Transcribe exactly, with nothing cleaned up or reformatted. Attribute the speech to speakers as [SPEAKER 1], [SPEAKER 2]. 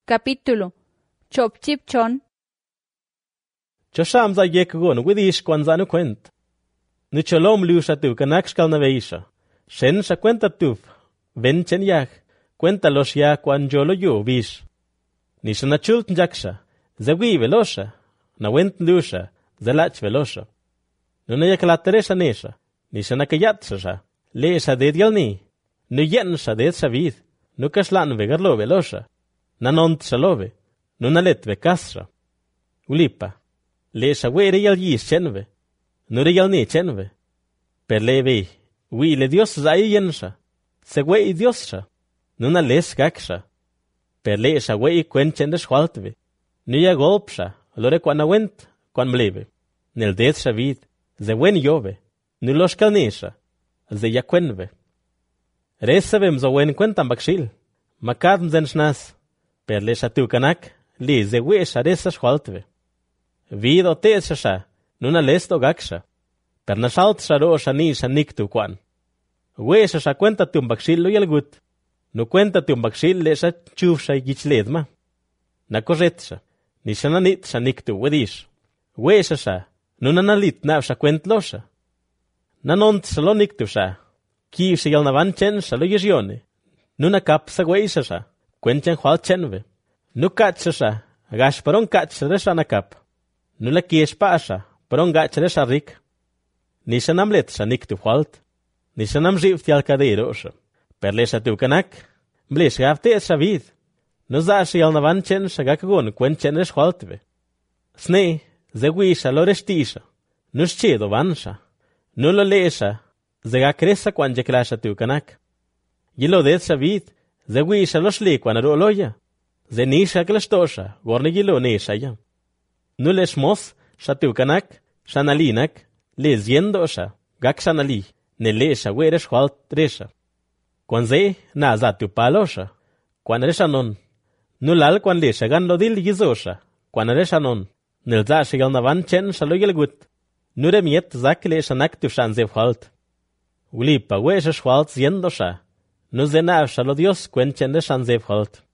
[SPEAKER 1] Capítulo. Chop chip chon.
[SPEAKER 2] Chosham za yek gon widish kwan zanu kwent. Nu cholom liusha tu kanak shkal na veisha. Shen sha kwenta tuf. Ven chen yak. Kwenta los ya kwan jolo yo vish. Nisha na chult njaksha. Zawi velosha. Na went liusha. Zalach velosha. Nuna yak la teresha nesha. Nisha na kayat sha. Leesha de dialni. Nu yen sha de shavid. Nu kashlan vegarlo velosha. Nanont shalove. Nuna let ve kasra. Ulipa. Leesha we real yis chenve. Nu real ni chenve. Per leve. Wi le Dios zai yensha. Se we Dios sha. Nuna les gaksha. Per leesha we kwenchen de schwaltve. Nu ya golpsha. Lore kwana went. Kwan mleve. Nel det shavid. Ze wen jove. Nu los kalnesha. Ze ya kwenve. Resavem zo wen kwentam bakshil. Makadm zen shnas. Per leesha tu kanak. Li ze we sha resa schwaltve. Vido te sha. Nuna lesto gaksha. Per na shalt sha ro sha ni sha niktu kwan. We sha sha kwenta tum bakshil lo yelgut. Nu kwenta tum bakshil le sha chuf sha gichledma. Na kojet sha. Ni sha na nit sha niktu wedish. We sha sha. Nuna na lit na sha kwent lo sha. Na nont sha lo niktu sha. Ki sha yal na van chen sha lo yesione. Nuna kap sa we sha sha. Kwenchen hwal chenve. Nu kat sha sha. Gash paron kat sha resha na kap. Nu la kiesh pa sha. Paron gach resha rik. Ni sha nam let sha niktu hwalt. Ni sha nam jift yal kadero sha. Per le sha tu kanak. Mblish gafte sha vid. Nu za sha yal na van chen sha gakagon kwenchen resh hwaltve. Sne. Ze wi sha lo reshti sha. Nu shchedo van sha. Nu lo le sha. Ze gakresa kwan jekla sha tu kanak. Yilo det sha vid. Ze wi sha lo shli kwan ro loya. Ze ni sha klashto sha. Gorne yilo ne sha ya. Nu le shmos sha tu kanak. Sha nalinak. Le ziendo sha. Gak sha nali. Ne le sha we resh hwalt resha. Kwan ze na za tu palo sha. Kwan resha non. Nu lal kwan le sha gan lo dil yizo sha. Kwan resha non. Nel za sha yal na van chen sha lo yelgut. Nu re miet zak le sha nak tu shan ze hwalt. Ulipa we sha hwalt ziendo sha. Nu ze na sha lo Dios kwen chen de shan ze hwalt.